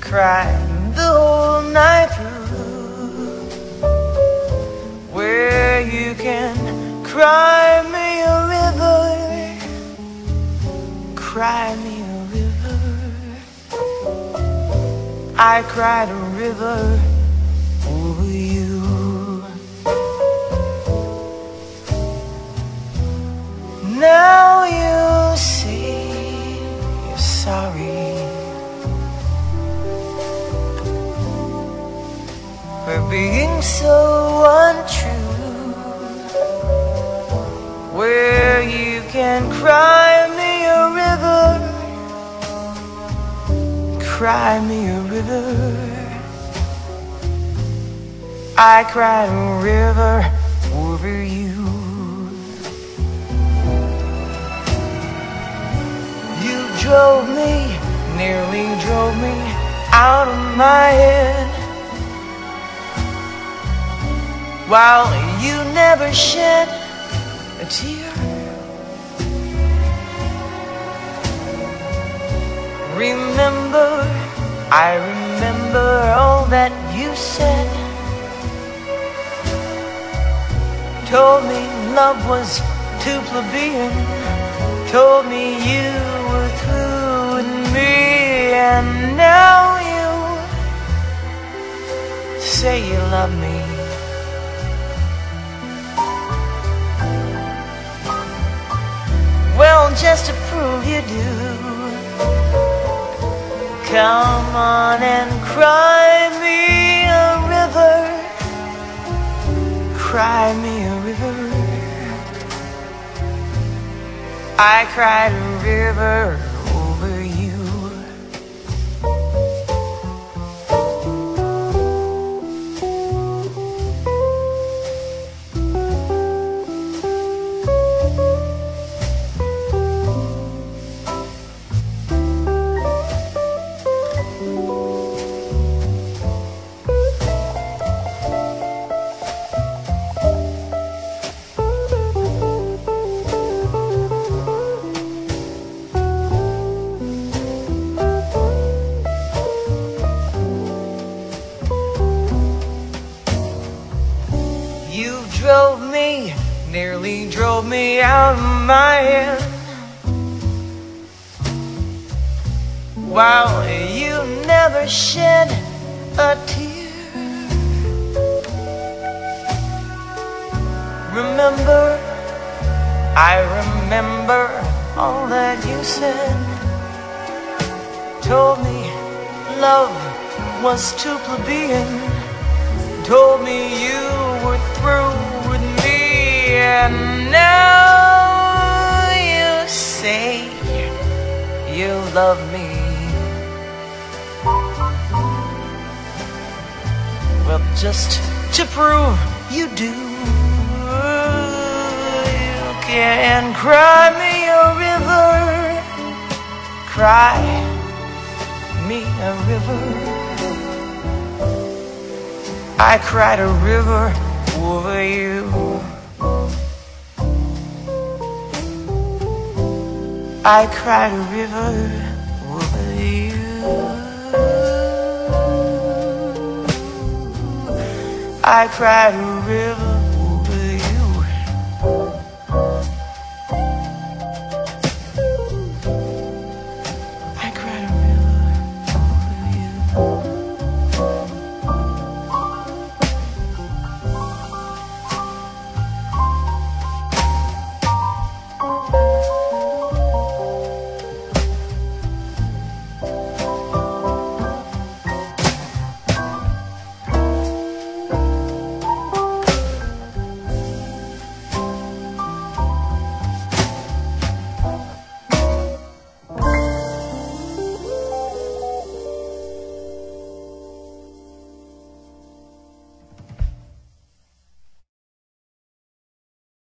cried the whole night through. Where you can cry me a river, cry me a river. I cried a river over you. Now you say you're sorry for being so untrue. Where you can cry me a river, cry me a river. I cried a river over you. You drove me, nearly drove me out of my head, while you never shed a tear. Remember, I remember all that you said. Told me love was too plebeian, told me you were through with me, and now you say you love me. Well, just to prove you do, come on and cry me a river, cry me a river. I cried a river over you. You drove me, nearly drove me out of my head, while you never shed a tear. Remember, I remember all that you said. Told me love was too plebeian, told me you were through with me, and now you say you love me. Well, just to prove you do, you can cry me a river, cry me a river. I cried a river over you. I cried a river over you. I cried a river